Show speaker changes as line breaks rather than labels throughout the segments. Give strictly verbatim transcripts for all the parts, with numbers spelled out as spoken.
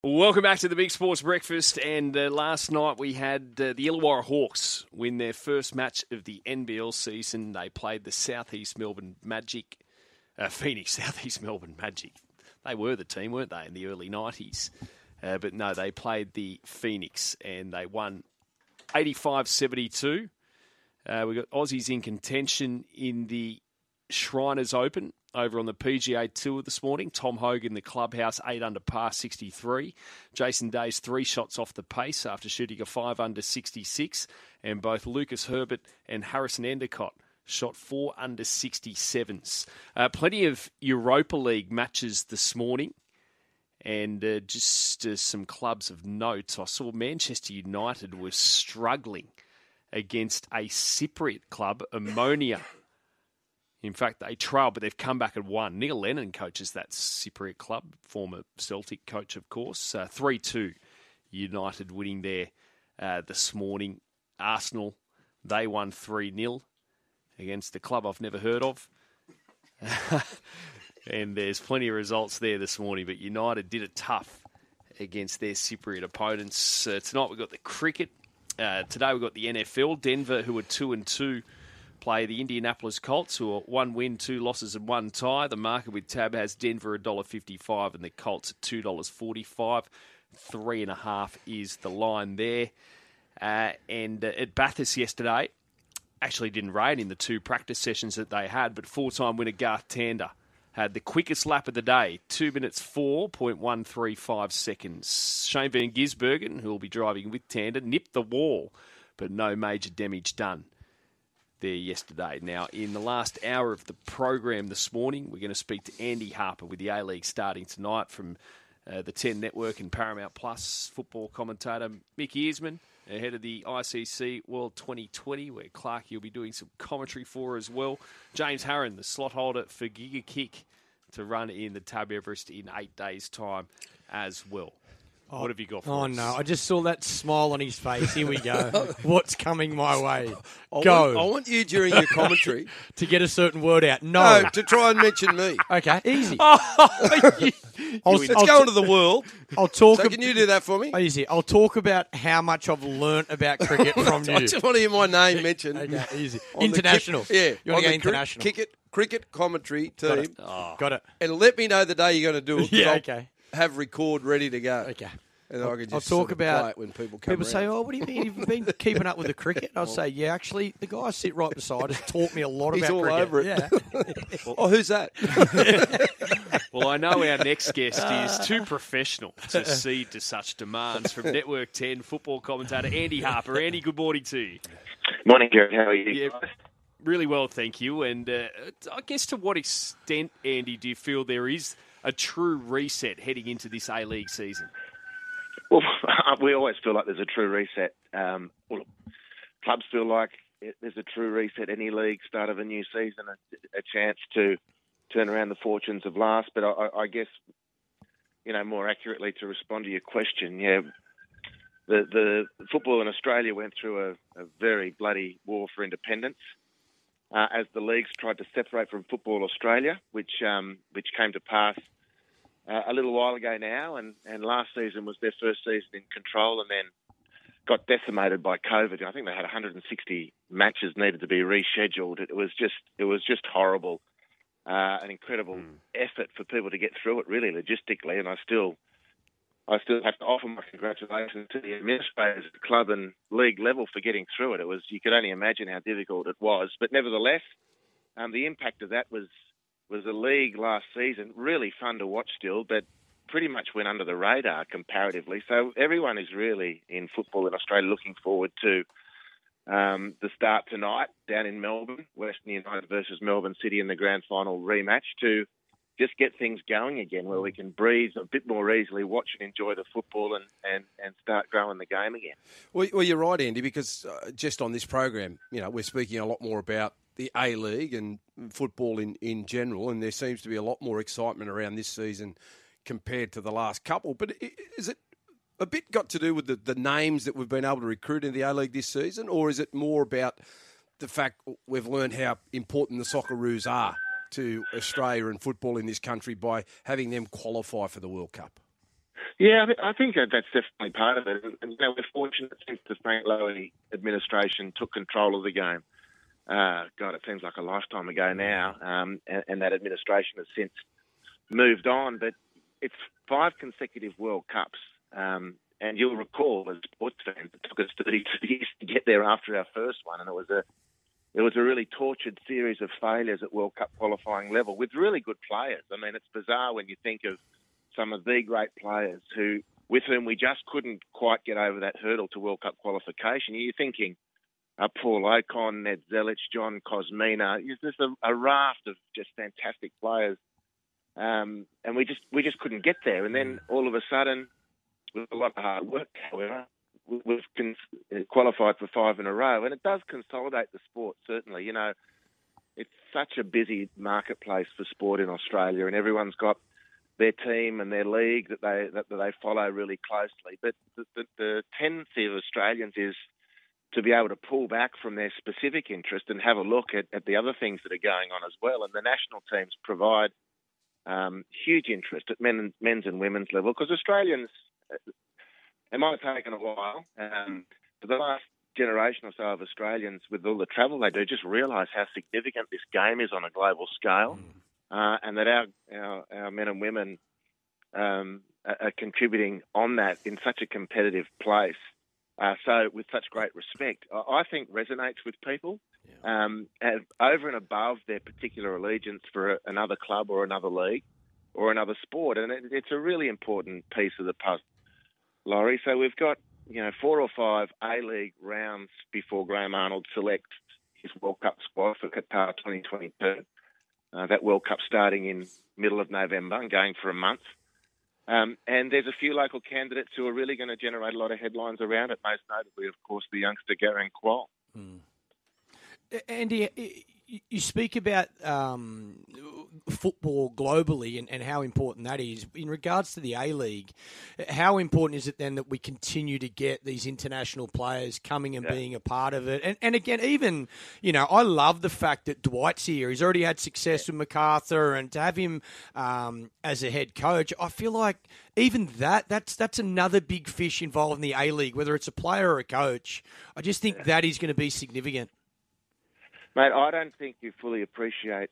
Welcome back to the Big Sports Breakfast. And uh, last night we had uh, the Illawarra Hawks win their first match of the N B L season. They played the Southeast Melbourne Magic, uh, Phoenix Southeast Melbourne Magic. They were the team, weren't they, in the early nineties? Uh, but no, they played the Phoenix and they won eighty-five seventy-two. Uh, we got Aussies in contention in the Shriners Open over on the P G A Tour this morning. Tom Hogan, the clubhouse, eight under par, sixty-three. Jason Day's three shots off the pace after shooting a five under, sixty-six. And both Lucas Herbert and Harrison Endicott shot four under, sixty-sevens. Uh, plenty of Europa League matches this morning. And uh, just uh, some clubs of note. I saw Manchester United was struggling against a Cypriot club, Ammonia. In fact, they trailed, but they've come back and won. Neil Lennon coaches that Cypriot club, former Celtic coach, of course. Uh, three two United winning there uh, this morning. Arsenal, they won three nil against a club I've never heard of. And there's plenty of results there this morning, but United did it tough against their Cypriot opponents. Uh, tonight we've got the cricket. Uh, today we've got the N F L. Denver, who are two and two, play the Indianapolis Colts, who are one win, two losses and one tie. The market with Tab has Denver one dollar fifty-five and the Colts at two dollars forty-five. Three and a half is the line there. Uh, and uh, at Bathurst yesterday, actually didn't rain in the two practice sessions that they had, but four-time winner Garth Tander had the quickest lap of the day, two minutes four point one three five seconds. Shane Van Gisbergen, who will be driving with Tander, nipped the wall, but no major damage done there yesterday. Now, in the last hour of the program this morning, we're going to speak to Andy Harper with the A-League starting tonight from uh, the ten Network and Paramount Plus. Football commentator Mick Earsman, ahead of the I C C World twenty twenty, where Clark will be doing some commentary for as well. James Harron, the slot holder for Giga Kick, to run in the Tab Everest in eight days' time as well.
Oh,
what have you got for
oh,
us?
Oh, no. I just saw that smile on his face. Here we go. What's coming my way?
I
Go.
Want, I want you during your commentary
to get a certain word out. No.
No, to try and mention me.
Okay, easy.
Oh, you,
I'll,
Let's
I'll,
go into the world.
I'll talk.
So can you do that for me?
Easy. I'll talk about how much I've learnt about cricket from you.
I just want to hear my name mentioned.
Okay, easy.
On
International.
The, yeah.
You want to go
the
international?
Cricket, cricket commentary team.
Got it.
Oh.
Got it.
And let me know the day you're going to do it.
Yeah,
I'll
okay.
Have record ready to go.
Okay.
And
I'll,
I can just
I'll talk
sort of
about
play it when people come
People say,
around.
"Oh, what do you mean you've been keeping up with the cricket?" I'll say, "Yeah, actually, the guy I sit right beside has taught me a lot
He's
about
all
cricket."
over it.
Yeah.
Oh, who's that?
Well, I know our next guest is too professional to cede to such demands from Network ten football commentator Andy Harper. Andy, good morning to you.
Morning, Jared. How are you?
Yeah, really well, thank you. And uh, I guess to what extent, Andy, do you feel there is a true reset heading into this A-League season?
Well, we always feel like there's a true reset. Um, well, clubs feel like it, there's a true reset. Any league, start of a new season, a, a chance to turn around the fortunes of last. But I, I guess, you know, more accurately to respond to your question, yeah, the, the football in Australia went through a, a very bloody war for independence uh, as the leagues tried to separate from Football Australia, which um, which came to pass Uh, a little while ago now, and, and last season was their first season in control and then got decimated by COVID. I think they had one hundred sixty matches needed to be rescheduled. It was just it was just horrible, uh, an incredible mm. effort for people to get through it, really logistically. And I still I still have to offer my congratulations to the administrators at the club and league level for getting through it. It was, you could only imagine how difficult it was, but nevertheless, um, the impact of that was. was a league last season, really fun to watch still, but pretty much went under the radar comparatively. So everyone is really in football in Australia looking forward to um, the start tonight down in Melbourne, Western United versus Melbourne City in the grand final rematch, to just get things going again where we can breathe a bit more easily, watch and enjoy the football and, and, and start growing the game again.
Well, well you're right, Andy, because uh, just on this program, you know, we're speaking a lot more about the A-League and football in, in general, and there seems to be a lot more excitement around this season compared to the last couple. But is it a bit got to do with the, the names that we've been able to recruit in the A-League this season, or is it more about the fact we've learned how important the Socceroos are to Australia and football in this country by having them qualify for the World Cup?
Yeah, I, th- I think that that's definitely part of it. And, and you know, we're fortunate since the Frank Lowy administration took control of the game. Uh, God, it seems like a lifetime ago now, um, and, and that administration has since moved on. But it's five consecutive World Cups, um, and you'll recall as sports fans, it took us thirty-two years to get there after our first one, and it was a it was a really tortured series of failures at World Cup qualifying level with really good players. I mean, it's bizarre when you think of some of the great players who, with whom we just couldn't quite get over that hurdle to World Cup qualification. You're thinking uh, Paul Ocon, Ned Zelic, John Kosmina. It's just a, a raft of just fantastic players, um, and we just we just couldn't get there. And then all of a sudden, with a lot of hard work, however, we've con- qualified for five in a row, and it does consolidate the sport. Certainly, you know, it's such a busy marketplace for sport in Australia, and everyone's got their team and their league that they that, that they follow really closely. But the, the, the tendency of Australians is to be able to pull back from their specific interest and have a look at, at the other things that are going on as well. And the national teams provide um, huge interest at men and, men's and women's level, because Australians, it might have taken a while, um, but the last generation or so of Australians, with all the travel they do, just realise how significant this game is on a global scale. Mm. Uh, and that our, our our men and women um, are, are contributing on that in such a competitive place. Uh, so with such great respect, I, I think resonates with people, yeah. um, and over and above their particular allegiance for a, another club or another league or another sport. And it, it's a really important piece of the puzzle, Laurie. So we've got, you know, four or five A-League rounds before Graham Arnold selects his World Cup squad for Qatar twenty twenty-two. Uh, that World Cup starting in middle of November and going for a month. Um, and there's a few local candidates who are really going to generate a lot of headlines around it, most notably, of course, the youngster Garang Kuol.
Mm. Andy, you speak about um, football globally and, and how important that is. In regards to the A-League, how important is it then that we continue to get these international players coming and yeah. being a part of it? And, and again, even, you know, I love the fact that Dwight's here. He's already had success with MacArthur, and to have him um, as a head coach, I feel like even that, that's that's another big fish involved in the A-League, whether it's a player or a coach. I just think yeah. that is going to be significant.
Mate, I don't think you fully appreciate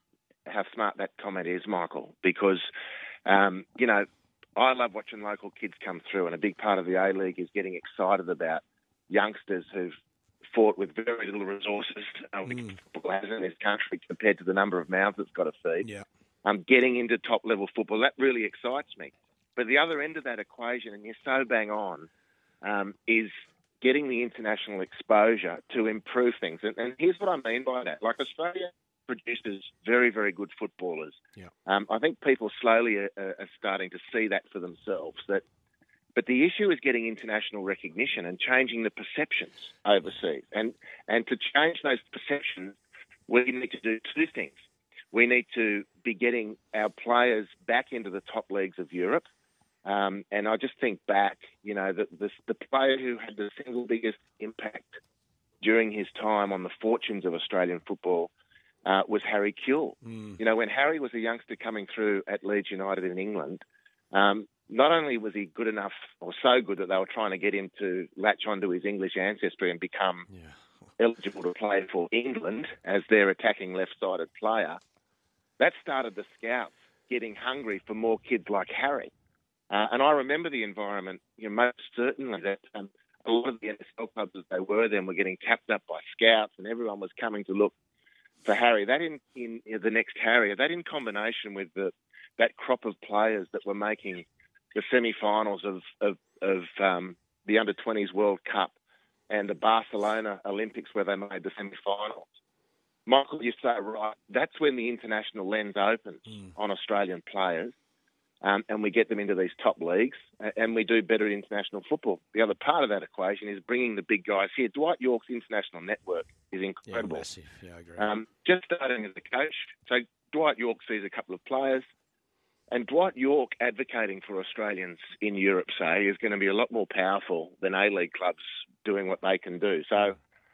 how smart that comment is, Michael, because, um, you know, I love watching local kids come through, and a big part of the A-League is getting excited about youngsters who've fought with very little resources uh, mm. football has in this country compared to the number of mouths it's got to feed.
Yeah.
Um, getting into top-level football, that really excites me. But the other end of that equation, and you're so bang on, um, is getting the international exposure to improve things. And, and here's what I mean by that. Like, Australia produces very, very good footballers.
Yeah.
Um, I think people slowly are, are starting to see that for themselves. That, but the issue is getting international recognition and changing the perceptions overseas. And, and to change those perceptions, we need to do two things. We need to be getting our players back into the top leagues of Europe. Um, and I just think back, you know, the, the, the player who had the single biggest impact during his time on the fortunes of Australian football uh, was Harry Kewell. Mm. You know, when Harry was a youngster coming through at Leeds United in England, um, not only was he good enough or so good that they were trying to get him to latch onto his English ancestry and become yeah. eligible to play for England as their attacking left-sided player, that started the scouts getting hungry for more kids like Harry. Uh, and I remember the environment, you know, most certainly that um, a lot of the N S L clubs as they were then were getting tapped up by scouts, and everyone was coming to look for Harry. That in, in, in the next Harry, that in combination with the that crop of players that were making the semi-finals of, of, of um, the under twenties World Cup and the Barcelona Olympics where they made the semi-finals. Michael, you're so right. That's when the international lens opens mm. on Australian players. Um, and we get them into these top leagues, and we do better in international football. The other part of that equation is bringing the big guys here. Dwight Yorke's international network is incredible.
Yeah, massive. Yeah, I agree.
Um, just starting as a coach. So Dwight Yorke sees a couple of players, and Dwight Yorke advocating for Australians in Europe, say, is going to be a lot more powerful than A-League clubs doing what they can do. So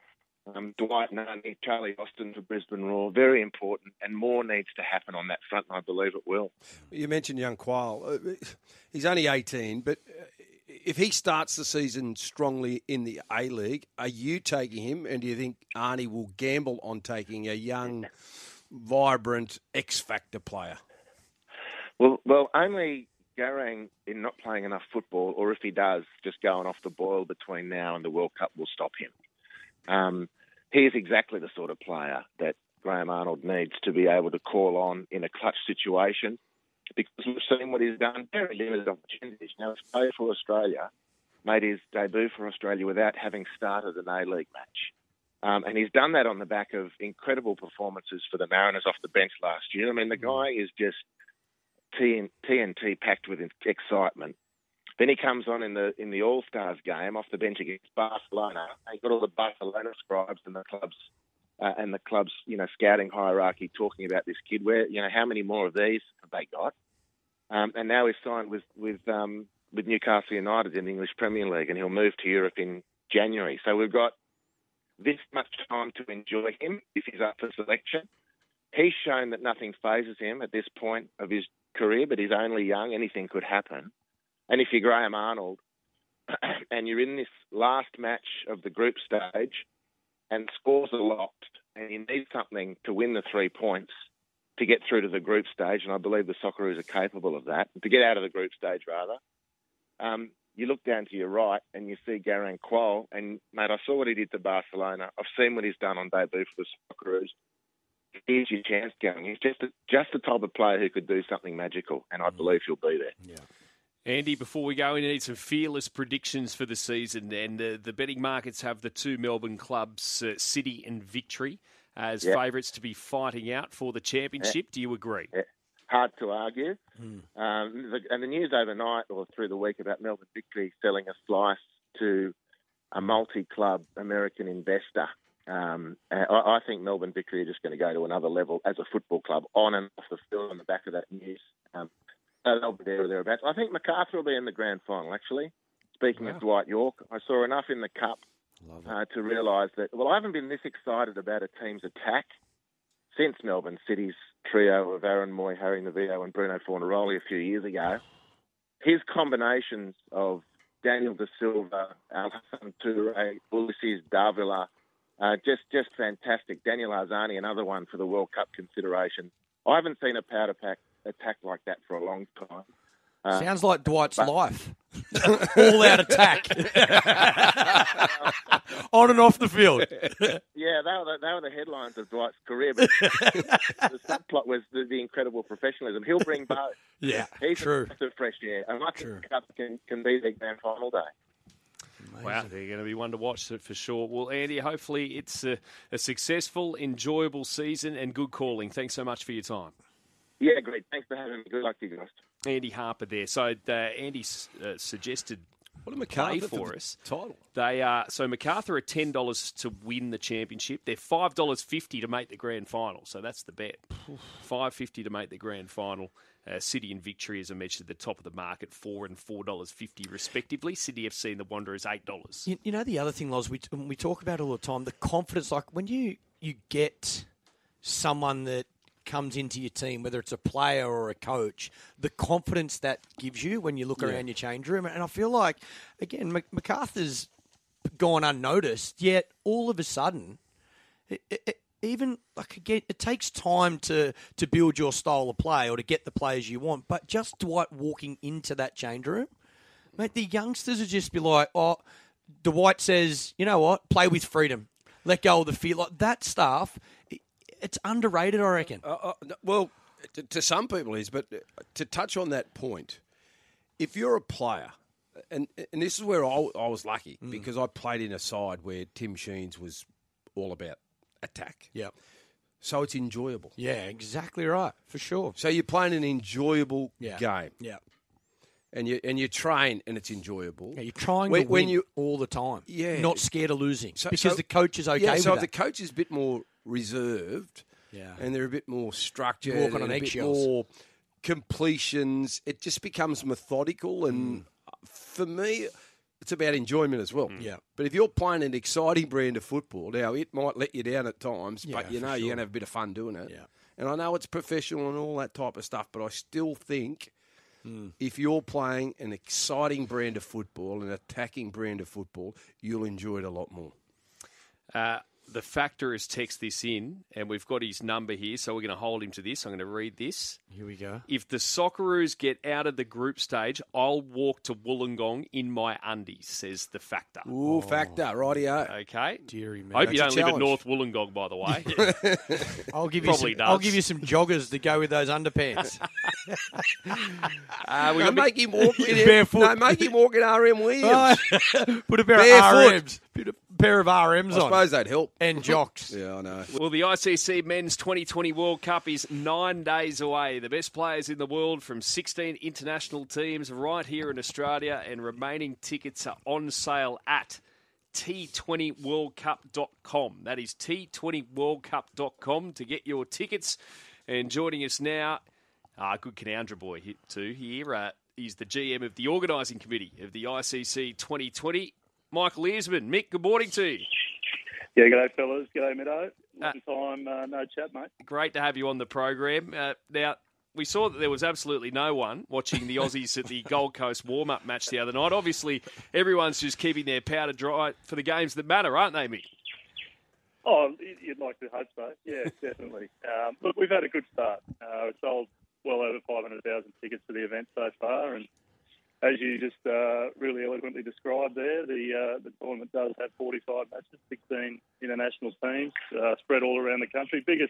Um, Dwight Nunny, Charlie Austin for Brisbane Roar, very important, and more needs to happen on that front, and I believe it will.
You mentioned young Quayle. He's only eighteen, but if he starts the season strongly in the A-League, are you taking him, and do you think Arnie will gamble on taking a young, vibrant X-Factor player?
Well, well, only Garang in not playing enough football, or if he does, just going off the boil between now and the World Cup will stop him. Um, he is exactly the sort of player that Graham Arnold needs to be able to call on in a clutch situation, because we've seen what he's done, very limited opportunities. Now, he's played for Australia, made his debut for Australia without having started an A-League match. Um, and he's done that on the back of incredible performances for the Mariners off the bench last year. I mean, the guy is just T N T packed with excitement. Then he comes on in the in the All-Stars game off the bench against Barcelona. He got all the Barcelona scribes and the clubs uh, and the club's you know scouting hierarchy talking about this kid. Where you know how many more of these have they got? Um, and now he's signed with with um, with Newcastle United in the English Premier League, and he'll move to Europe in January. So we've got this much time to enjoy him if he's up for selection. He's shown that nothing phases him at this point of his career, but he's only young. Anything could happen. And if you're Graham Arnold and you're in this last match of the group stage and scores are locked and you need something to win the three points to get through to the group stage, and I believe the Socceroos are capable of that, to get out of the group stage rather, um, you look down to your right and you see Garang Kuol, and, mate, I saw what he did to Barcelona. I've seen what he's done on debut for the Socceroos. Here's your chance, Garang. He's just, a, just the type of player who could do something magical, and I believe he'll be there.
Yeah.
Andy, before we go, we need some fearless predictions for the season. And uh, the betting markets have the two Melbourne clubs, uh, City and Victory, as yep. favourites to be fighting out for the championship. Yep. Do you agree?
Yep. Hard to argue. Mm. Um, the, and the news overnight or through the week about Melbourne Victory selling a slice to a multi-club American investor. Um, I, I think Melbourne Victory are just going to go to another level as a football club on and off the field on the back of that news. Um, They'll be there or thereabouts. I think Macarthur will be in the grand final, actually. Speaking wow. of Dwight York, I saw enough in the Cup uh, to realise that, well, I haven't been this excited about a team's attack since Melbourne City's trio of Aaron Moy, Harry Nevio and Bruno Fornaroli a few years ago. His combinations of Daniel De Silva, Alhassan Toure, Ulysses Davila, uh, just, just fantastic. Daniel Arzani, another one for the World Cup consideration. I haven't seen a powder pack attack like that for a long time. Uh,
Sounds like Dwight's but, life. All-out attack. On and off the field.
Yeah, they were, the, they were the headlines of Dwight's career. But the subplot was the, the incredible professionalism. He'll bring both.
Yeah,
He's
true.
a fresh air. And I think the Cup can, can be their grand final day.
Amazing. Wow, they're going to be one to watch for sure. Well, Andy, hopefully it's a, a successful, enjoyable season and good calling. Thanks so much for your time.
Yeah, great. Thanks for having me. Good luck to you guys.
Andy Harper there. So uh, Andy uh, suggested
what a MacArthur
play for
for
us.
Title.
They are so MacArthur are ten dollars to win the championship. They're five dollars fifty to make the grand final. So that's the bet. Five fifty to make the grand final. Uh, City and Victory, as I mentioned, at the top of the market, four and four dollars fifty respectively. City F C and the Wanderers eight dollars.
You, you know the other thing, Loz, we we talk about all the time, the confidence. Like when you you get someone that comes into your team, whether it's a player or a coach, the confidence that gives you when you look yeah. around your change room. And I feel like, again, MacArthur's gone unnoticed, yet all of a sudden, it, it, even, like, again, it takes time to, to build your style of play or to get the players you want, but just Dwight walking into that change room, mate, the youngsters would just be like, oh, Dwight says, you know what, play with freedom, let go of the fear. Like, that stuff, it, it's underrated, I reckon.
Uh, uh, well, to, to some people it is, but to touch on that point, if you're a player, and and this is where I, I was lucky, mm. because I played in a side where Tim Sheens was all about attack.
Yeah.
So it's enjoyable.
Yeah, exactly right, for sure.
So you're playing an enjoyable
yeah.
game.
Yeah.
And you and you train and it's enjoyable.
Yeah, you're trying
when,
to win
when you,
all the time.
Yeah.
Not scared of losing.
So,
because
so,
the coach is okay
yeah,
with
so
that.
if the coach is a bit more reserved,
yeah.
and they're a bit more structured,
walking on
and a
eggshells.
bit more completions, it just becomes methodical. And mm. for me, it's about enjoyment as well.
Yeah.
But if you're playing an exciting brand of football, now it might let you down at times,
Yeah,
but you
for
know
sure.
you're going to have a bit of fun doing it.
Yeah.
And I know it's professional and all that type of stuff, but I still think
Mm.
if you're playing an exciting brand of football, an attacking brand of football, you'll enjoy it a lot more.
Uh, the factor has texted this in, and we've got his number here, so we're going to hold him to this. I'm going to read this.
Here we go.
If the Socceroos get out of the group stage, I'll walk to Wollongong in my undies, says the factor.
Ooh, factor, rightio.
Okay.
Deary me.
I hope you
That's
don't
a
live at
challenge.
North Wollongong, by the way.
I'll give you
Probably
some,
does.
I'll give you some joggers to go with those underpants.
Uh, we
No,
got
make him walk in
Barefoot.
No, make him walk in R M Williams.
Put a pair
Barefoot.
of R Ms. Put a pair of R Ms
I
on.
suppose that'd help.
And jocks.
Yeah, I know.
Well, the I C C Men's twenty twenty World Cup is nine days away. The best players in the world from sixteen international teams right here in Australia, and remaining tickets are on sale at T twenty world cup dot com. That is T twenty world cup dot com to get your tickets. And joining us now, uh, good Canoundra boy here, too here. Uh, he's the G M of the organising committee of the I C C twenty twenty. Michael Earsman. Mick, good morning to you.
Yeah, g'day fellas, g'day Middo.
Uh,
Long time uh, no chat, mate.
Great to have you on the program. Uh, now, we saw that there was absolutely no one watching the Aussies at the Gold Coast warm-up match the other night. Obviously, everyone's just keeping their powder dry for the games that matter, aren't they, Mick?
Oh, you'd like to hope so. Yeah, definitely. Um, look, we've had a good start. Uh, we've sold well over five hundred thousand tickets for the event so far, and as you just uh, really eloquently described there, the uh, the tournament does have forty-five matches, sixteen international teams, uh, spread all around the country. Biggest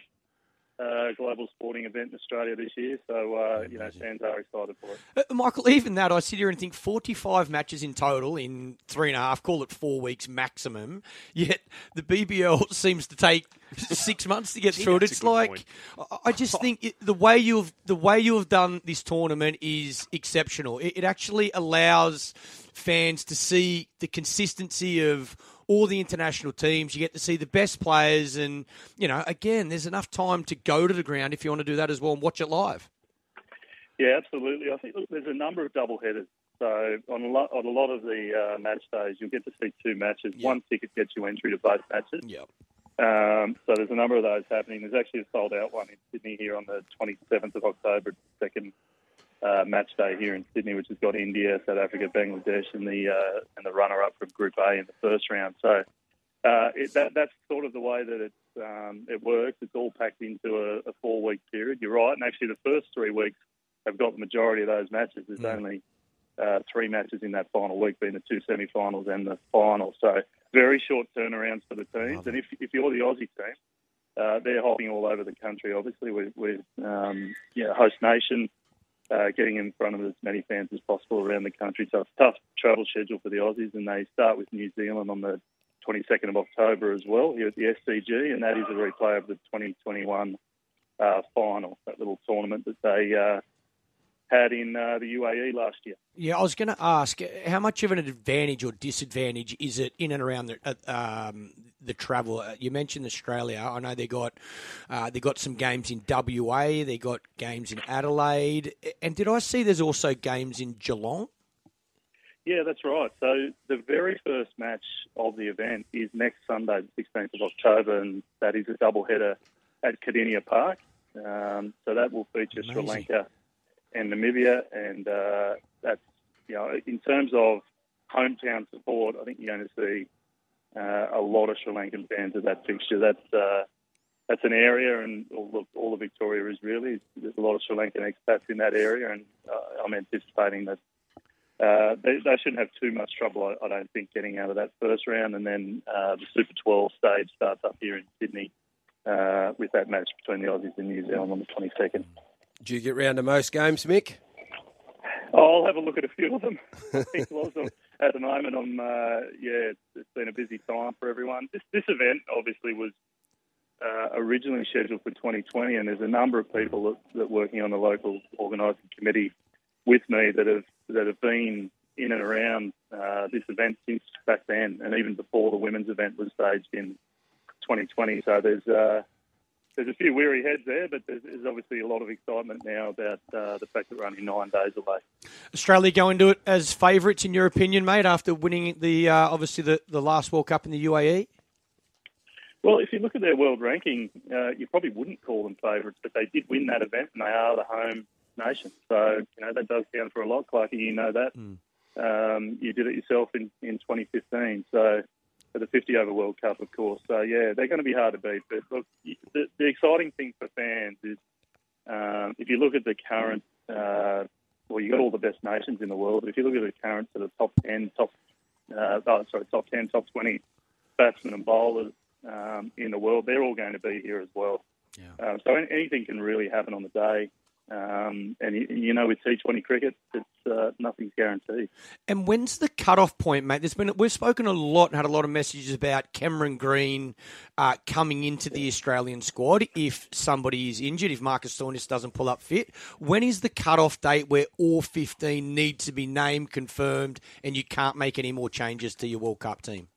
uh, global sporting event in Australia this year, so uh, you know fans are excited for it.
Uh, Michael, even that, I sit here and think forty-five matches in total in three and a half, call it four weeks maximum, yet the B B L seems to take six months to get through it.
that's a
It's
good
like,
point.
I- I just think it, the way you've the way you have done this tournament is exceptional. It, it actually allows fans to see the consistency of all the international teams. You get to see the best players, and you know, again, there's enough time to go to the ground if you want to do that as well and watch it live.
Yeah, absolutely. I think look, there's a number of double headers. So on a lot, on a lot of the uh, match days, you'll get to see two matches.
Yeah.
One ticket gets you entry to both matches.
Yeah.
Um, so there's a number of those happening. There's actually a sold-out one in Sydney here on the twenty-seventh of October, second uh, match day here in Sydney, which has got India, South Africa, Bangladesh, and the uh, and the runner-up from Group A in the first round. So uh, it, that, that's sort of the way that it um, it works. It's all packed into a, a four-week period. You're right, and actually the first three weeks have got the majority of those matches. There's
Mm.
only uh, three matches in that final week, being the two semi-finals and the final. So very short turnarounds for the teams.
Love
And if, if you're the Aussie team, uh, they're hopping all over the country, obviously, with, with um, yeah, host nation, uh, getting in front of as many fans as possible around the country. So it's a tough travel schedule for the Aussies, and they start with New Zealand on the twenty-second of October as well here at the S C G, and that is a replay of the twenty twenty-one uh, final, that little tournament that they uh, had in uh, the U A E last year.
Yeah, I was going to ask, how much of an advantage or disadvantage is it in and around the uh, um, the travel? Uh, You mentioned Australia. I know they got uh, they got some games in W A. They got games in Adelaide, and did I see there's also games in Geelong?
Yeah, that's right. So the very first match of the event is next Sunday, the sixteenth of October, and that is a doubleheader at Kardinia Park. Um, so that will feature Sri
Amazing.
Lanka and Namibia, and uh, that's, you know, in terms of hometown support, I think you're going to see uh, a lot of Sri Lankan fans at that fixture. That's uh, that's an area, and all of, all of Victoria is really. There's a lot of Sri Lankan expats in that area, and uh, I'm anticipating that uh, they, they shouldn't have too much trouble, I, I don't think, getting out of that first round, and then uh, the Super twelve stage starts up here in Sydney uh, with that match between the Aussies and New Zealand on the twenty-second.
Do you get round to most games, Mick?
I'll have a look at a few of them. I think lots of them at the moment. I'm, uh, yeah, it's, it's been a busy time for everyone. This this event obviously was uh, originally scheduled for twenty twenty, and there's a number of people that, that working on the local organising committee with me that have that have been in and around uh, this event since back then, and even before the women's event was staged in twenty twenty. So there's uh, there's a few weary heads there, but there's, there's obviously a lot of excitement now about uh, the fact that we're only nine days away.
Australia go into it as favourites, in your opinion, mate, after winning the uh, obviously the, the last World Cup in the U A E?
Well, if you look at their world ranking, uh, you probably wouldn't call them favourites, but they did win that event, and they are the home nation. So, you know, that does count for a lot, Clarky, you know that. Mm. Um, you did it yourself in, in twenty fifteen, so for the fifty over World Cup, of course. So, yeah, they're going to be hard to beat. But, look, the, the exciting thing for fans is um, if you look at the current, uh, well, you've got all the best nations in the world, but if you look at the current sort of top ten, top, uh, oh, sorry, top ten, top twenty batsmen and bowlers um, in the world, they're all going to be here as well. Yeah. Um, so anything can really happen on the day. Um, and, you know, with T twenty cricket, it's, uh, nothing's guaranteed.
And when's the cut-off point, mate? There's been We've spoken a lot and had a lot of messages about Cameron Green uh, coming into the Australian squad if somebody is injured, if Marcus Stoinis doesn't pull up fit. When is the cut-off date where all fifteen need to be named, confirmed, and you can't make any more changes to your World Cup team?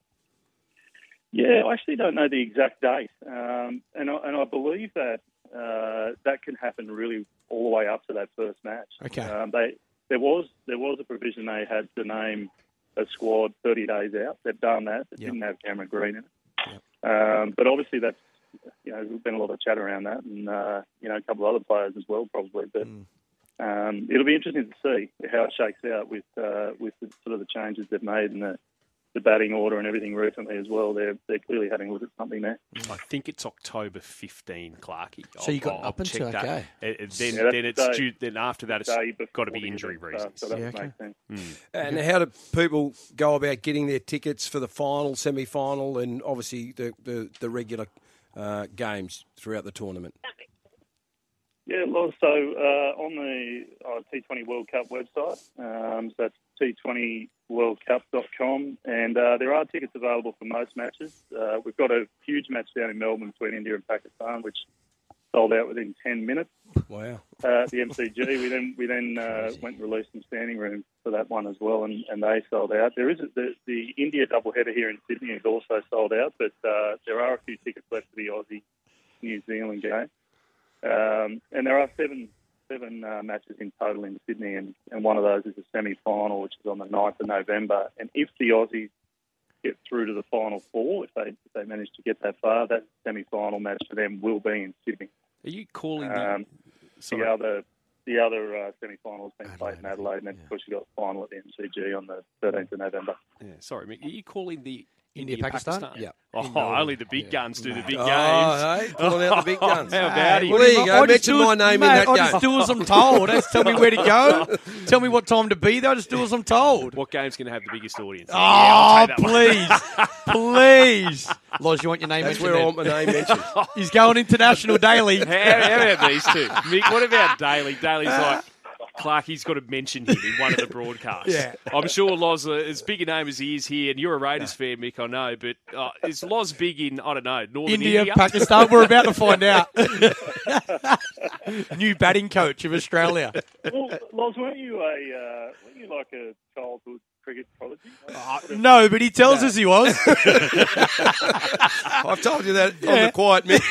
Yeah, I actually don't know the exact date. Um, and, I, and I believe that uh, that can happen really all the way up to that first match.
Okay.
Um, they there was there was a provision they had to name a squad thirty days out. They've done that. It yep. didn't have Cameron Green in it. Yep. Um, but obviously that's you know there's been a lot of chat around that, and uh, you know a couple of other players as well probably. But mm. um, it'll be interesting to see how it shakes out with uh, with the, sort of the changes they've made and the. the batting order and everything recently as well. They're they're clearly having a look at something there.
I think it's October fifteenth, Clarky.
So you got I'll up until okay.
And then yeah, then it's due, then after that it's got to be injury reasons.
So that
yeah,
would
okay.
make sense.
Mm. And how do people go about getting their tickets for the final, semi-final, and obviously the the, the regular uh, games throughout the tournament?
Yeah, well, so uh, on the uh, T twenty World Cup website, um, so that's T twenty world cup dot com, and uh, there are tickets available for most matches. Uh, we've got a huge match down in Melbourne between India and Pakistan, which sold out within ten minutes.
Wow!
Uh, at the M C G, we then we then uh, went and released some standing room for that one as well, and, and they sold out. There is a, the, the India doubleheader here in Sydney is also sold out, but uh, there are a few tickets left for the Aussie New Zealand game. Um, and there are seven seven uh, matches in total in Sydney, and, and one of those is a semi-final, which is on the ninth of November. And if the Aussies get through to the final four, if they if they manage to get that far, that semi-final match for them will be in Sydney.
Are you calling
um, the, the other the other uh, semi-final has been played in Adelaide, and then yeah. of course you got the final at the M C G on the thirteenth of November.
Yeah, sorry, Mick. Are you calling the
India, Pakistan?
Pakistan?
Yeah.
Oh, only the big yeah. guns do the big
oh,
games.
Hey, pulling out the big guns.
How about
hey, well, there you go. Mention my name
mate,
in that
I
game.
just do as I'm told. Don't tell me where to go. Tell me what time to be there. I just do as I'm told.
What game's going to have the biggest audience?
Oh,
yeah,
please. please. Loz, you want your name
That's
mentioned?
That's where I want my name mentioned.
He's going international daily.
how, how about these two? Mick, what about Daly? Daly's like... Clarky's got to mention him in one of the broadcasts.
Yeah.
I'm sure Loz, uh, as big a name as he is here, and you're a Raiders fan, Mick, I know, but uh, is Loz big in, I don't know, Northern
India?
India?
Pakistan, we're about to find out. New batting coach of Australia.
Well, Loz, weren't you a, uh, weren't you like a childhood cricket prodigy?
Uh, no, but he tells no. us he was.
I've told you that yeah. on the quiet, Mick.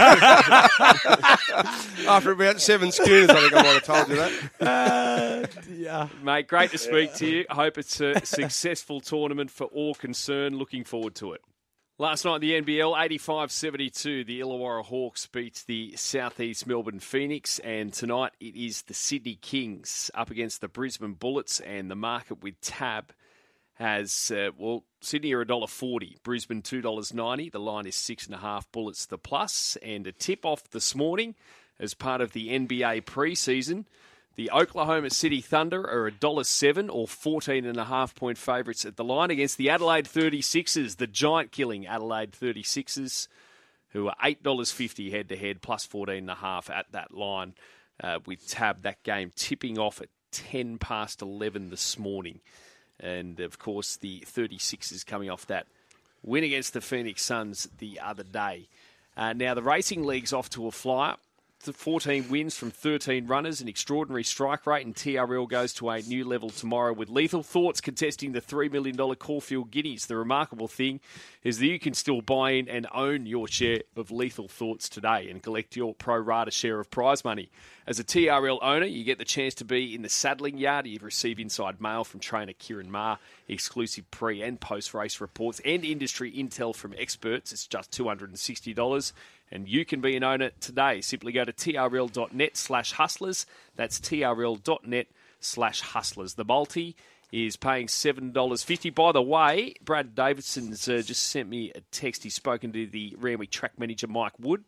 After about seven schooners, I think I might have told you that.
Uh, yeah.
Mate, great to speak to you. I hope it's a successful tournament for all concerned. Looking forward to it. Last night in the N B L, eighty-five seventy-two, the Illawarra Hawks beat the Southeast Melbourne Phoenix, and tonight it is the Sydney Kings up against the Brisbane Bullets, and the market with Tab has, uh, well, Sydney are one dollar forty, Brisbane two dollars ninety, the line is six and a half, Bullets the plus, and a tip-off this morning as part of the N B A preseason. The Oklahoma City Thunder are one dollar seven or fourteen and a half point favourites at the line against the Adelaide thirty-sixers, the giant-killing Adelaide thirty-sixers, who are eight dollars fifty head-to-head, plus fourteen and a half at that line uh, with Tab. That game tipping off at ten past eleven this morning. And, of course, the thirty-sixers coming off that win against the Phoenix Suns the other day. Uh, now, the Racing League's off to a flyer. fourteen wins from thirteen runners, an extraordinary strike rate, and T R L goes to a new level tomorrow with Lethal Thoughts contesting the three million dollars Caulfield Guineas. The remarkable thing is that you can still buy in and own your share of Lethal Thoughts today and collect your pro rata share of prize money. As a T R L owner, you get the chance to be in the saddling yard. You receive inside mail from trainer Kieran Maher, exclusive pre- and post-race reports, and industry intel from experts. It's just two hundred sixty dollars. And you can be an owner today. Simply go to trl.net slash hustlers. That's trl.net slash hustlers. The multi is paying seven dollars fifty. By the way, Brad Davidson's uh, just sent me a text. He's spoken to the Randwick track manager, Mike Wood.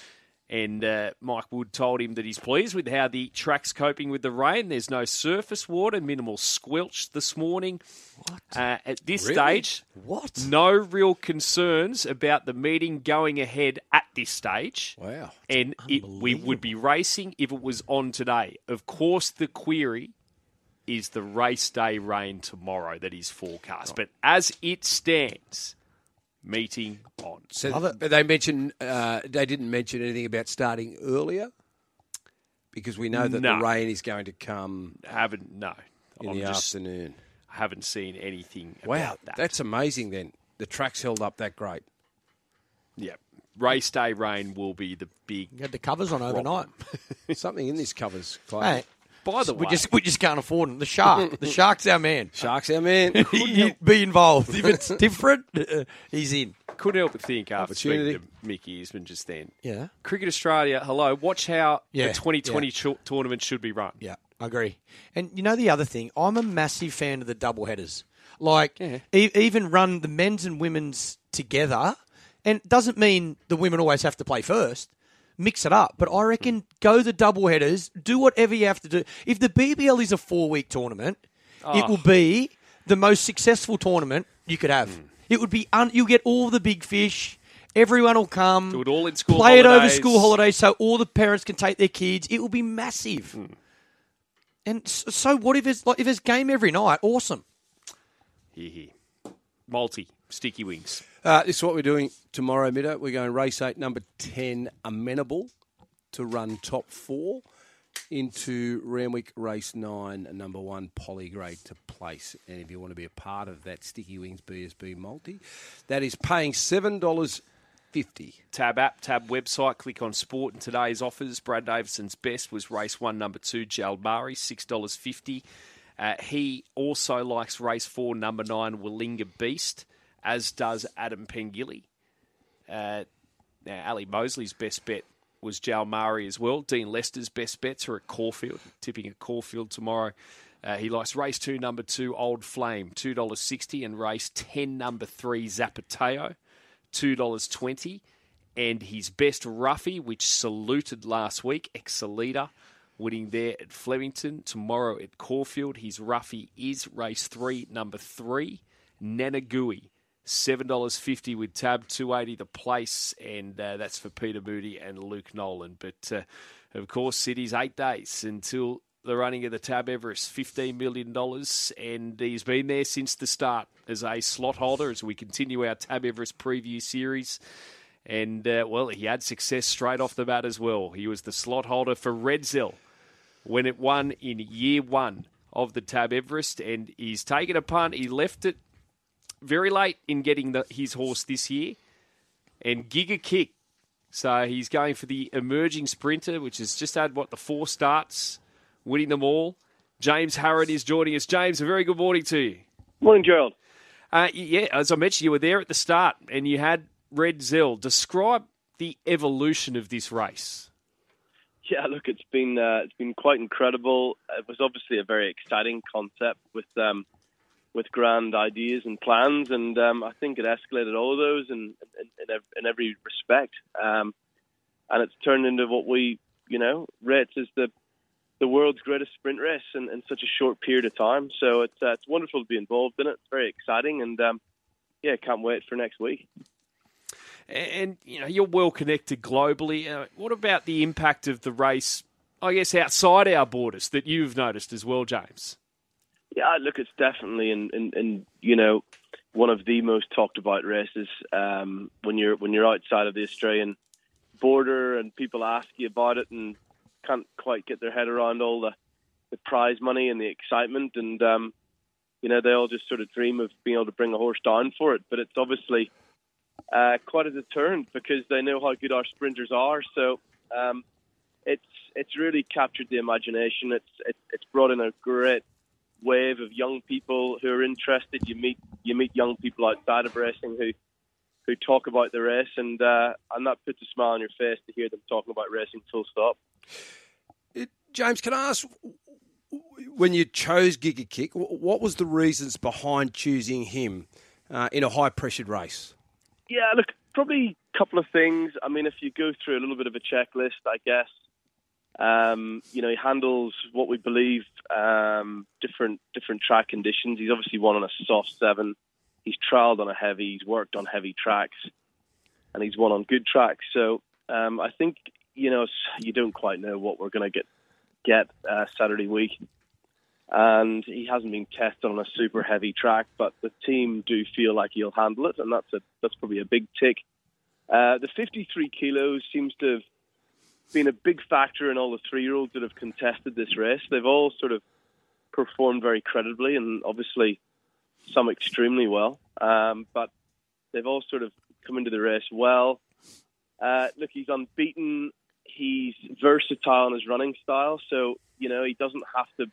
And uh, Mike Wood told him that he's pleased with how the track's coping with the rain. There's no surface water, minimal squelch this morning.
What?
Uh, at this
Really?
stage,
What?
no real concerns about the meeting going ahead at this stage.
Wow.
And it, we would be racing if it was on today. Of course, the query is the race day rain tomorrow that is forecast. But as it stands, meeting on.
So
Love it.
but they mentioned uh, they didn't mention anything about starting earlier because we know that
No.
the rain is going to come
Haven't no.
in
I'm
the
just
afternoon.
haven't seen anything
Wow,
about that.
that's amazing. Then the track's held up that great.
Yeah. Race day rain will be the big.
You had the covers on overnight.
Something in this covers, Clay.
Hey,
By the
we
way,
just we just can't afford them. The shark, the shark's our man.
Sharks, our man.
He- Be involved. If it's different, uh, he's in.
couldn't help but think after speaking
Opportunity.
to Mickey Eastman just then.
Yeah,
Cricket Australia, hello. Watch how
Yeah,
the twenty twenty
yeah.
ch- tournament should be run.
yeah, I agree. And you know the other thing, I'm a massive fan of the double headers. Like
Yeah.
e- even run the men's and women's together, and it doesn't mean the women always have to play first. Mix it up, but I reckon go the double headers. Do whatever you have to do. If the B B L is a four week tournament, it
Oh.
will be the most successful tournament you could have.
Hmm.
It would be. Un- you'll get all the big fish. Everyone will come.
Do it all in school
Play it over
holidays.
school holidays, so all the parents can take their kids. It will be massive.
Hmm.
And so, so what if it's like if it's game every night? Awesome.
Here, here. Multi, sticky wings.
Uh, this is what we're doing tomorrow, Middo. We're going race eight, number ten, Amenable, to run top four into Randwick race nine, number one, Polygrade to place. And if you want to be a part of that Sticky Wings B S B multi, that is paying seven dollars fifty.
Tab app, tab website, click on sport and today's offers. Brad Davidson's best was race one, number two, Jalbari, six dollars fifty. Uh, he also likes race four, number nine, Willinga Beast, as does Adam Pengilly. Uh, now, Ali Mosley's best bet was Jalmari as well. Dean Lester's best bets are at Caulfield, tipping at Caulfield tomorrow. Uh, he likes race two, number two, Old Flame, two dollars sixty, and race ten, number three, Zapateo, two dollars twenty. And his best roughie, which saluted last week, Excelita, winning there at Flemington. Tomorrow at Caulfield, his roughie is race three, number three, Nanagui, seven dollars fifty with tab, two dollars eighty the place, and uh, that's for Peter Moody and Luke Nolan. But, uh, of course, City's eight days until the running of the Tab Everest, fifteen million dollars, and he's been there since the start as a slot holder as we continue our Tab Everest preview series. And, uh, well, he had success straight off the bat as well. He was the slot holder for Redzel when it won in year one of the Tab Everest, and he's taken a punt. He left it very late in getting the, his horse this year, and Giga Kick. So he's going for the emerging sprinter, which has just had, what, the four starts, winning them all. James Harrod is joining us. James, a very good morning to you.
Morning, Gerald.
Uh, yeah, as I mentioned, you were there at the start, and you had Red Zell. Describe the evolution of this race.
Yeah, look, it's been uh, it's been quite incredible. It was obviously a very exciting concept with um, with grand ideas and plans, and um, I think it escalated all of those in in, in, ev- in every respect. Um, and it's turned into what we, you know, rate as the the world's greatest sprint race in, in such a short period of time. So it's uh, it's wonderful to be involved in it. It's very exciting, and um, yeah, can't wait for next week.
And, you know, you're well connected globally. Uh, what about the impact of the race, I guess, outside our borders that you've noticed as well, James?
Yeah, look, it's definitely in, in, in you know, one of the most talked about races um, when you're when you're outside of the Australian border, and people ask you about it and can't quite get their head around all the, the prize money and the excitement. And, um, you know, they all just sort of dream of being able to bring a horse down for it. But it's obviously uh, quite a deterrent because they know how good our sprinters are. So um, it's it's really captured the imagination. It's, it's it's brought in a great wave of young people who are interested. You meet you meet young people outside of racing who who talk about the race, and uh, and that puts a smile on your face to hear them talking about racing full stop.
It, James, can I ask, when you chose Giga Kick, what was the reasons behind choosing him uh, in a high-pressured race?
Yeah, look, probably a couple of things. I mean, if you go through a little bit of a checklist, I guess, um, you know, he handles what we believe um, different different track conditions. He's obviously won on a soft seven. He's trialled on a heavy. He's worked on heavy tracks, and he's won on good tracks. So um, I think, you know, you don't quite know what we're going to get get uh, Saturday week. And he hasn't been tested on a super heavy track, but the team do feel like he'll handle it, and that's a that's probably a big tick. Uh, the fifty-three kilos seems to have been a big factor in all the three-year-olds that have contested this race. They've all sort of performed very credibly, and obviously some extremely well. Um, but they've all sort of come into the race well. Uh, look, he's unbeaten. He's versatile in his running style, so you know he doesn't have to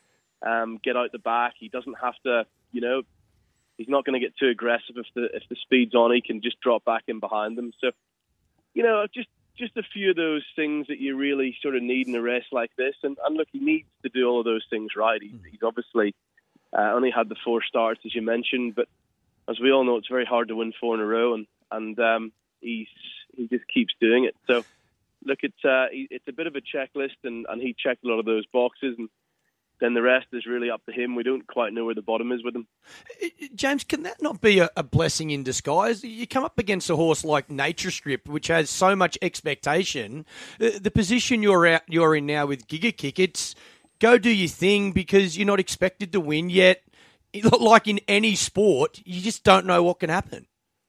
Um, get out the back. He doesn't have to, you know, he's not going to get too aggressive if the if the speed's on. He can just drop back in behind them. So, you know, just just a few of those things that you really sort of need in a race like this. And, and look, he needs to do all of those things right. He's, he's obviously uh, only had the four starts, as you mentioned, but as we all know, it's very hard to win four in a row, and and um, he's he just keeps doing it. So, look, it's uh, it's a bit of a checklist, and, and he checked a lot of those boxes, and then the rest is really up to him. We don't quite know where the bottom is with him.
James, can that not be a, a blessing in disguise? You come up against a horse like Nature Strip, which has so much expectation. The position you're out, you're in now with Giga Kick, it's go do your thing because you're not expected to win yet. Like in any sport, you just don't know what can happen.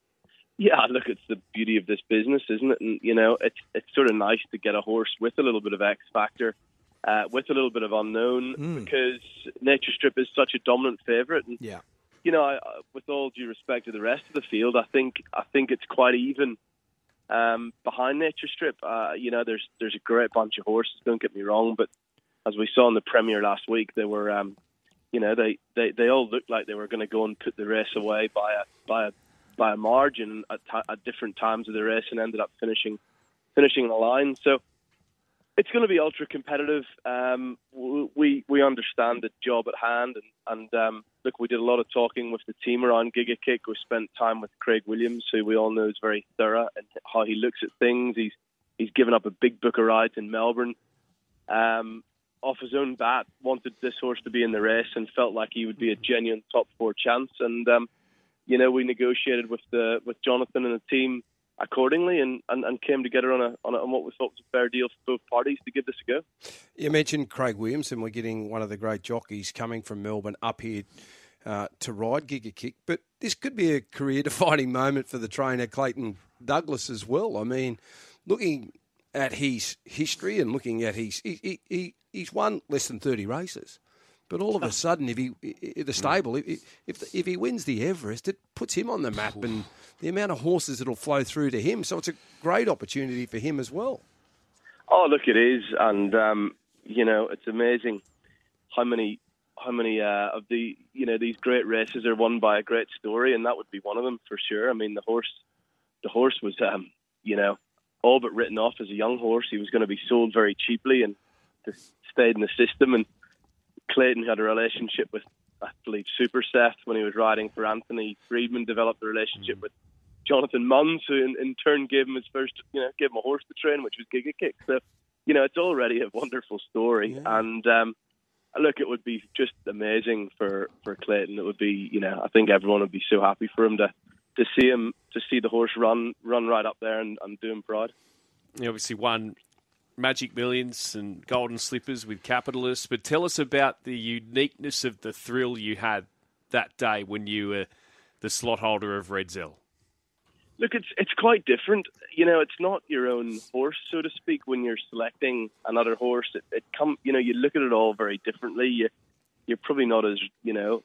Yeah, look, it's the beauty of this business, isn't it? And, you know, it's it's sort of nice to get a horse with a little bit of X factor. Uh, with a little bit of unknown, mm. because Nature Strip is such a dominant favourite. And,
yeah.
you know, I, with all due respect to the rest of the field, I think I think it's quite even um, behind Nature Strip. Uh, you know, there's there's a great bunch of horses, don't get me wrong, but as we saw in the Premier last week, they were, um, you know, they, they, they all looked like they were going to go and put the race away by a by a by a margin at, t- at different times of the race, and ended up finishing finishing the line. So. It's going to be ultra competitive. Um, we we understand the job at hand, and, and um, look, we did a lot of talking with the team around Giga Kick. We spent time with Craig Williams, who we all know is very thorough and how he looks at things. He's he's given up a big book of rides in Melbourne. Um, off his own bat, wanted this horse to be in the race and felt like he would be a genuine top four chance. And um, you know, we negotiated with the with Jonathan and the team accordingly, and, and, and came together on a, on a on what we thought was a fair deal for both parties to give this a go.
You mentioned Craig Williams, and we're getting one of the great jockeys coming from Melbourne up here uh, to ride Giga Kick, but this could be a career-defining moment for the trainer Clayton Douglas as well. I mean, looking at his history and looking at his he, he, he he's won less than thirty races. But all of a sudden, if he the stable, if if, if he wins the Everest, it puts him on the map, and the amount of horses that'll flow through to him. So it's a great opportunity for him as well.
Oh, look, it is, and um, you know, it's amazing how many how many uh, of the you know these great races are won by a great story, and that would be one of them for sure. I mean, the horse, the horse was um, you know all but written off as a young horse. He was going to be sold very cheaply, and just stayed in the system. And Clayton had a relationship with, I believe, Super Seth when he was riding for Anthony Friedman. Developed a relationship mm. with Jonathan Munns, who in, in turn gave him his first, you know, gave him a horse to train, which was Giga Kick. So, you know, it's already a wonderful story. Yeah. And um, look, it would be just amazing for, for Clayton. It would be, you know, I think everyone would be so happy for him to, to see him, to see the horse run run right up there and, and do him proud.
He obviously won Magic Millions and Golden Slippers with Capitalists, but tell us about the uniqueness of the thrill you had that day when you were the slot holder of Redzell.
Look, it's it's quite different. You know, it's not your own horse, so to speak. When you're selecting another horse, it, it come. You know, you look at it all very differently. You, you're probably not as you know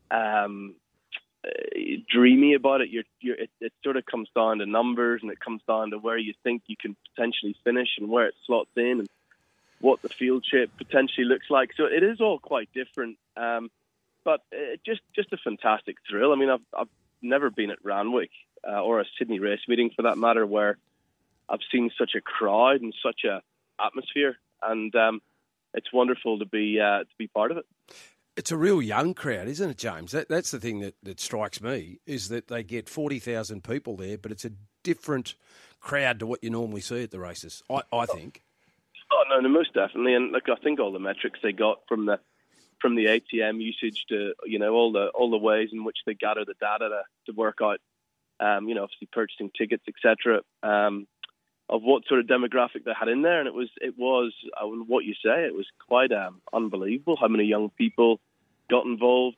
um, uh, dreamy about it. You're, you're it, it sort of comes down to numbers, and it comes down to where you think you can potentially finish, and where it slots in, and what the field shape potentially looks like. So it is all quite different. Um, but it just just a fantastic thrill. I mean, I've I've never been at Randwick. Uh, or a Sydney race meeting for that matter, where I've seen such a crowd and such a atmosphere, and um, it's wonderful to be uh, to be part of it.
It's a real young crowd, isn't it, James? That, that's the thing that, that strikes me, is that they get forty thousand people there, but it's a different crowd to what you normally see at the races, I, I think.
Oh, no, no, most definitely. And look, I think all the metrics they got from the from the A T M usage to, you know, all the all the ways in which they gather the data to, to work out Um, you know, obviously purchasing tickets, et cetera, um, of what sort of demographic they had in there, and it was, it was, uh, what you say, it was quite um, unbelievable how many young people got involved.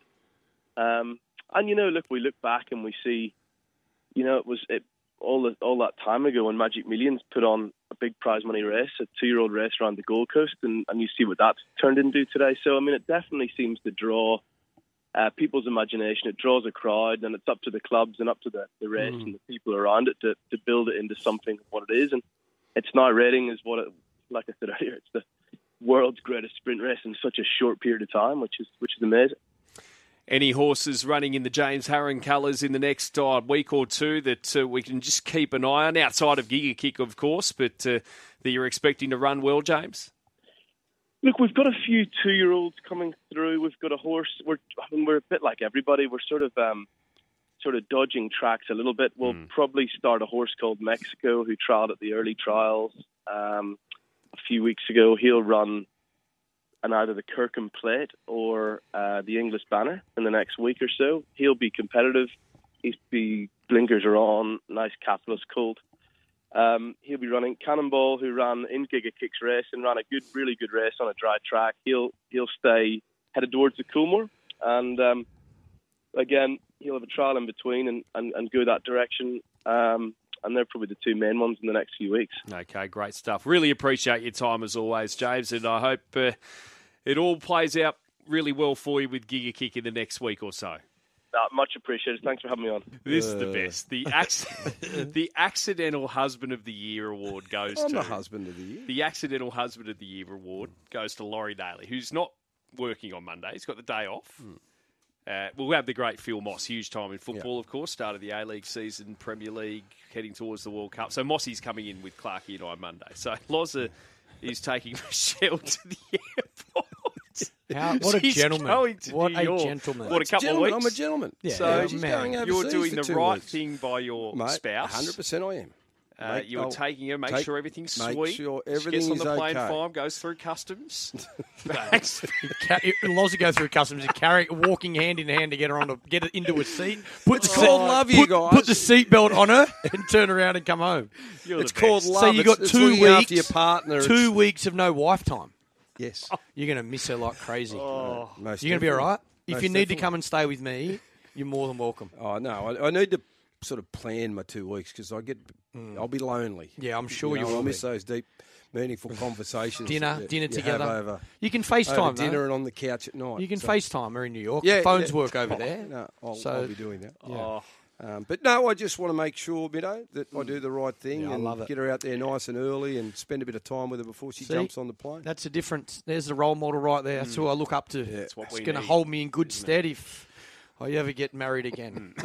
Um, and you know, look, we look back and we see, you know, it was it all the, all that time ago when Magic Millions put on a big prize money race, a two-year-old race around the Gold Coast, and, and you see what that's turned into today. So I mean, it definitely seems to draw Uh, people's imagination. It draws a crowd, and it's up to the clubs and up to the, the race mm. and the people around it to, to build it into something of what it is. And it's now rating is what it, like I said earlier, it's the world's greatest sprint race in such a short period of time, which is which is amazing.
Any horses running in the James Harron colours in the next uh, week or two that uh, we can just keep an eye on, outside of Giga Kick, of course, but uh, that you're expecting to run well, James?
Look, we've got a few two-year-olds coming through. We've got a horse. We're, I mean, we're a bit like everybody. We're sort of, um, sort of dodging tracks a little bit. We'll mm. probably start a horse called Mexico, who trialled at the early trials um, a few weeks ago. He'll run an either the Kirkham Plate or uh, the English Banner in the next week or so. He'll be competitive. He's be blinkers are on. Nice capitalist colt. Um, he'll be running Cannonball, who ran in Giga Kick's race and ran a good, really good race on a dry track. He'll he'll stay headed towards the Coolmore, and um, again he'll have a trial in between and, and, and go that direction. Um, and they're probably the two main ones in the next few weeks. Okay,
great stuff. Really appreciate your time as always, James, and I hope uh, it all plays out really well for you with Giga Kick in the next week or so.
Uh, much appreciated. Thanks for having me on.
This uh, is the best. The ac- the Accidental Husband of the Year award goes
I'm
to...
the Husband of the Year.
The Accidental Husband of the Year award goes to Laurie Daly, who's not working on Monday. He's got the day off. Hmm. Uh, we'll have the great Phil Moss, huge time in football, yep. of course. Started the A-League season, Premier League, heading towards the World Cup. So Mossy's coming in with Clarkie and I Monday. So Loza is taking Michelle to the airport.
How, what a
she's
gentleman.
Going to
what
New
a
York.
gentleman.
What, a couple
gentleman,
of weeks?
I'm a gentleman.
Yeah,
so
yeah,
she's
man.
going overseas
you're doing
for
the
two
right
weeks.
thing by your
Mate,
spouse.
one hundred percent I am.
Uh,
Mate,
you're
I'll
taking her, make
take,
sure everything's
make
sweet.
Sure
she
everything
gets on
is
the plane
okay.
fine, goes through customs. Bags.
Loz go through customs and carry, walking hand in hand to get her on, to, get it into a seat. Put
It's
the
called
seat,
love,
put,
you guys.
Put the seatbelt on her and turn around and come home.
You're
it's
the
called
best.
love.
So you got
it's,
two
it's
weeks.
after your partner.
Two
It's-
weeks of no wife time.
Yes.
You're going to miss her like crazy.
Oh.
Most
You're going to be all right. If
Most
you need
definitely.
to come and stay with me, you're more than welcome.
Oh no, I, I need to sort of plan my two weeks because I get, mm. I'll be lonely.
Yeah, I'm sure
you, know,
you will
I'll miss
be.
those deep, meaningful conversations.
Dinner,
that
dinner
you
together.
Have over,
You can
over
FaceTime,
dinner
though.
and on the couch at night.
You can
so.
FaceTime her in New York.
Yeah,
Phones
yeah.
work over there.
No, I'll,
So-
I'll be doing that.
Yeah.
Oh.
Um, but no, I just want to make sure, you know, that I do the right thing
Yeah, I
and
love it.
get her out there nice and early and spend a bit of time with her before she
See?
jumps on the plane.
That's a different. There's the role model right there. That's who I look up to.
Yeah.
That's what
It's
we
going to
need,
hold me in good
isn't
stead if I ever get married again.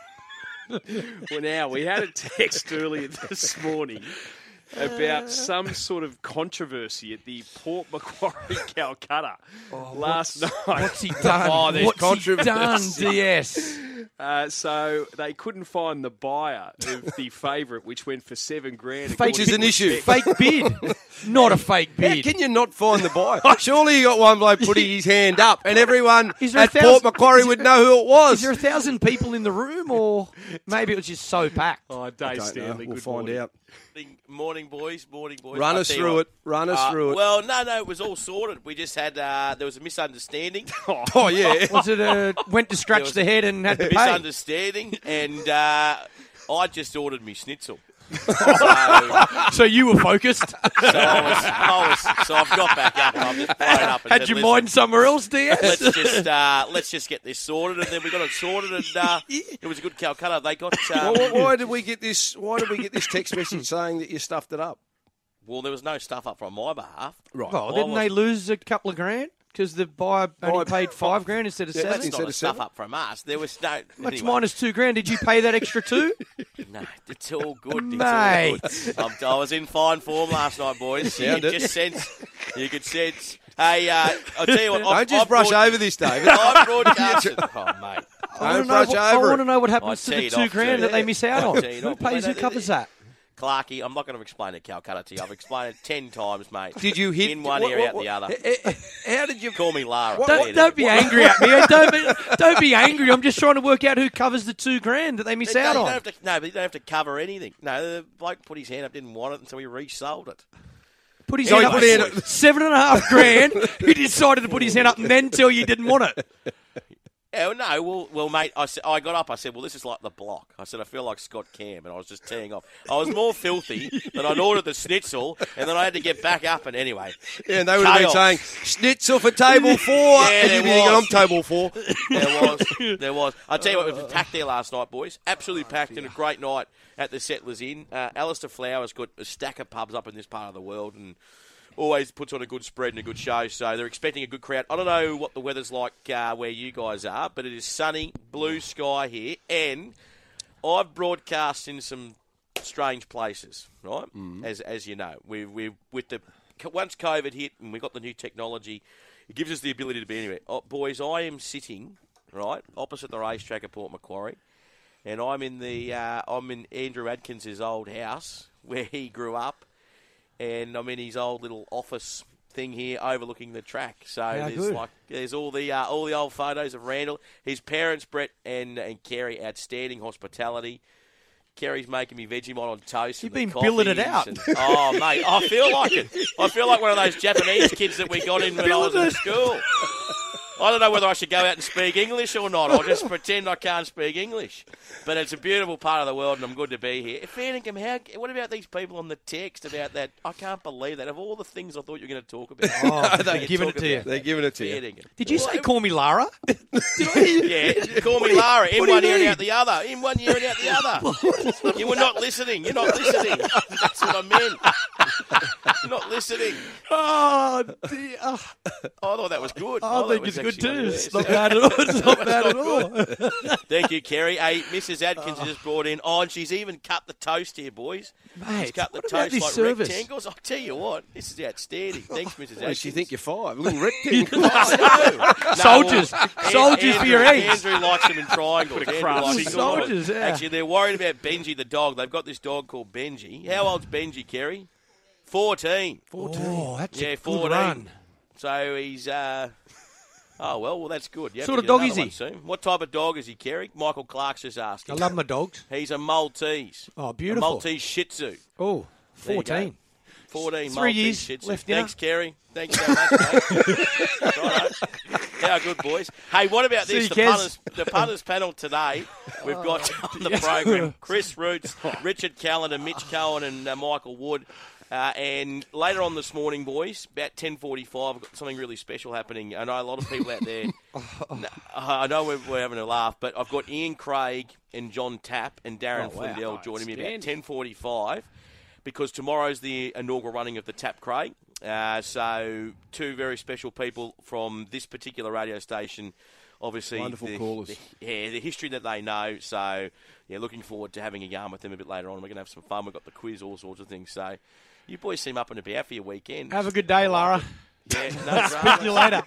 Well, now, we had a text earlier this morning about some sort of controversy at the Port Macquarie Calcutta last night.
What's he done?
Oh, there's
What's he
controversy.
done, D S?
Uh, so they couldn't find the buyer of the favourite, which went for seven grand.
Fake
Which is an issue.
Fake bid. Not a fake
How
bid.
can you not find the buyer? Surely you got one bloke putting his hand up and everyone
Is there a
at Port
thousand-
Macquarie would know who it was.
Is there a thousand people in the room, or maybe it was just so packed?
Oh,
I
Dave
don't know.
Stanley,
We'll
good
find
morning.
out.
Morning, morning, boys. Morning, boys.
Run
I'll
us
tell you
through
what.
it. Run us
Uh,
through it.
Well, no, no, it was all sorted. We just had uh, there was a misunderstanding.
Oh, yeah.
Was it a went to
There
scratch
was
the head and had to pay?
misunderstanding, and uh, I just ordered me schnitzel.
So, so you were focused.
So I was, I was, so I've got back up and I've just blown up. And
Had
said,
your
Listen,
mind somewhere else, Diaz?
Let's just uh, let's just get this sorted, and then we got it sorted, and uh, it was a good Calcutta. They got. Um,
Well, why did we get this? Why did we get this text message saying that you stuffed it up?
well, there was no stuff up from my behalf.
Right.
Well,
I
didn't
was-
they lose a couple of grand? Because the buyer only
Buyer-
paid five grand instead of
Yeah,
seven?
That's
Instead
not a
of
stuff
seven?
up from us. There was no.
Much
anyway.
minus two grand. Did you pay that extra two?
No, it's all good. It's
Mate.
all good. I'm, I was in fine form last night, boys. You
Sound
could
it.
just sense. You could sense. Hey, uh, I'll tell you what.
Don't
I've,
just
I've
brush
brought-
over this, David.
I've broadcasted. Oh, mate.
I
Don't
want
brush
to
over
know
it.
what happens
I
to the
teed
two
off
grand
too.
that they miss out
I
on.
teed
Who
off.
pays, who
But
covers
they-
that?
Clarkie, I'm not going to explain it, Calcutta, to you. I've explained it ten times, mate.
Did you hit
in one
what-
ear,
what-
out the other?
Eh, eh, How did you?
Call me Lara.
Don't, don't be angry at me. Don't be, don't be angry. I'm just trying to work out who covers the two grand that they miss
They-
out
they don't
on.
have to, no, but you don't have to cover anything. No, the bloke put his hand up, didn't want it, and so he resold it.
Put his
So
hand
he
up
put in
for seven and a half grand. He decided to put his hand up and then tell you he didn't want it.
Yeah, well, no, well, well, mate, I, said, I got up, I said, well, this is like the block. I said, I feel like Scott Cam, and I was just teeing off. I was more filthy than I'd ordered the schnitzel, and then I had to get back up, and anyway.
Yeah, and they would have been
Chaos.
saying schnitzel for table four,
Yeah,
and
there
you'd be thinking, I'm
was.
table four.
There was, there was. I tell you what, it was packed there last night, boys. Absolutely packed, and a great night at the Settlers Inn. Uh, Alistair Flowers got a stack of pubs up in this part of the world, and always puts on a good spread and a good show, so they're expecting a good crowd. I don't know what the weather's like uh, where you guys are, but it is sunny, blue sky here, and I've broadcast in some strange places, right? Mm. As as you know, we we with the once COVID hit and we got the new technology, it gives us the ability to be anywhere. Oh, boys, I am sitting right opposite the racetrack at Port Macquarie, and I'm in the uh, I'm in Andrew Adkins' old house where he grew up. And I'm in his old little office thing here overlooking the track. So
How
there's
good.
like there's all the uh, all the old photos of Randall. His parents, Brett and and Kerry, outstanding hospitality. Kerry's making me Vegemite on toast.
You've
and the
been billing it
coffees
out.
and- oh, mate, I feel like it. I feel like one of those Japanese kids that we got in when I was in school. I don't know whether I should go out and speak English or not. I'll just pretend I can't speak English. But it's a beautiful part of the world, and I'm good to be here. Fairningham, how, what about these people on the text about that? I can't believe that. Of all the things I thought you were going to talk about.
Oh, they're
you
giving
talk
it to you.
about
They're giving it to you.
Fairningham.
Did you
Well,
say call me Lara?
Yeah, call me Lara. In
what do you
one ear and
mean?
out the other. In one ear and out the other. You were not listening. You're not listening. That's what I meant. You're not listening.
Oh, dear. Oh,
I thought that was good.
I
thought
think
that
it's
was
good
actually
too.
one of
It's
those.
not bad at all. It's not bad at
not
all.
Thank you, Kerry. Hey, Missus Adkins has just brought in. Oh, and she's even cut the toast here, boys. she's
Mate,
cut the
what about
toast
this
like
service?
rectangles. I'll tell you what, this is outstanding. Thanks, Missus
Well,
Adkins.
she think you're five. Little rectangle.
I know. No,
Soldiers.
well,
Soldiers for your
Andrew-
eggs.
Andrew likes them in triangles.
Bit of
Andrew
craft
likes
signal.
them in
Soldiers, yeah.
Actually, they're worried about Benji the dog. They've got this dog called Benji. How old's Benji, Kerry? fourteen.
Oh, that's
Yeah,
a good
fourteen.
run.
So he's. Uh, oh well, well that's good. You have
Sort
to
of
get
dog
another
is he?
one soon. What type of dog is he, Kerry? Michael Clark's just
I
asking.
love my dogs.
He's a Maltese.
Oh,
A
beautiful.
Maltese Shih Tzu.
Oh,
There you go.
fourteen.
fourteen
Three
Maltese
years
Shih Tzu.
left in
Thanks,
her.
Kerry. Thanks so much, mate. Righto. How good, boys. Hey, what about
See
this?
you,
The
Kez.
punters, the punters panel today. We've got on the program Chris Roots, Richard Callender, Mitch Cohen, and uh, Michael Wood. Uh, and later on this morning, boys, about ten forty-five, I've got something really special happening. I know a lot of people out there, no, I know we're, we're having a laugh, but I've got Ian Craig and John Tapp and Darren
Oh, wow.
Flindell joining me about
Outstanding.
ten forty-five because tomorrow's the inaugural running of the Tapp Craig. Uh, so two very special people from this particular radio station. Obviously,
Wonderful
the,
callers.
the- yeah, the history that they know. So, yeah, looking forward to having a yarn with them a bit later on. We're going to have some fun. We've got the quiz, all sorts of things. So, you boys seem up and about for your weekend.
Have a good day, Lara.
Yeah, no
Speak to
drama.
you later.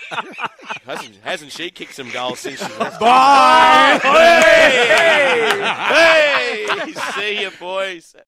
hasn't, hasn't she kicked some goals since she left?
Bye.
Hey! Hey! See you, boys.